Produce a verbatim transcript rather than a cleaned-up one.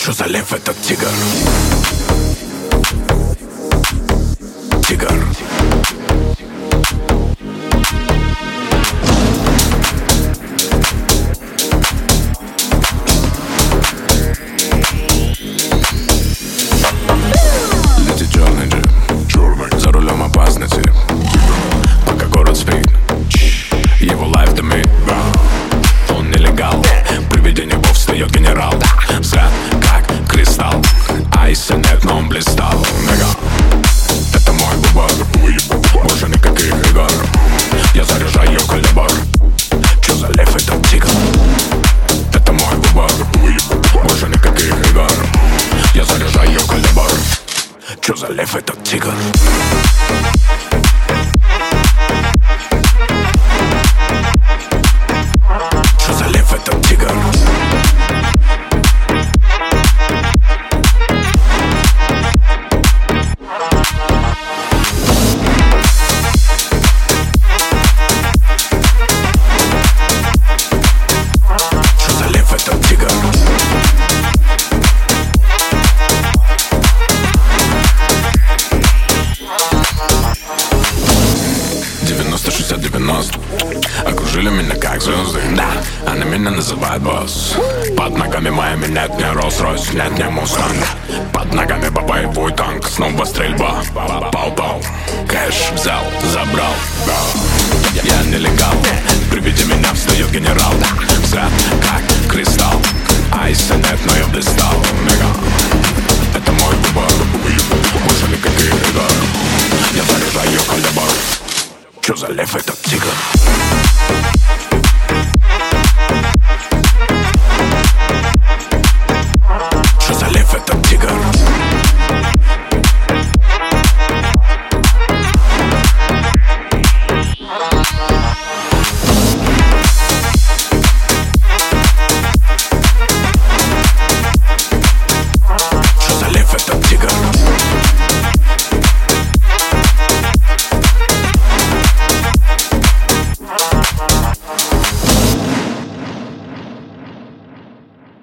Чё за лев этот тигр? Тигр. Летит черный джип, черный, за рулем опасный тип. Пока город спит, его лайф дымит. Он нелегал, привидение бог встает генерал. Взгляд как кристалл, айса нет, но он блистал. Мега, это мой выбор, больше никаких игр. Я заряжаю калибр. Чё за лев этот тигр? Это мой выбор, больше никаких игр. Я заряжаю калибр. Чё за лев этот тигр? Чё за лев этот тигр? девяносто шестьдесят девяносто окружили меня как звезды, да, они меня называют босс. Под ногами моими нет ни Rolls-Royce, нет ни Мустанг. Под ногами боевой танк, снова стрельба. Пау-пау, кэш взял, забрал. Я нелегал, при виде меня встает генерал. Взгляд как кристалл, айса нет, но я блистал. Мега, это мой выбор, больше никаких игр. Я заряжаю калибр. Чё за лев этот тигр?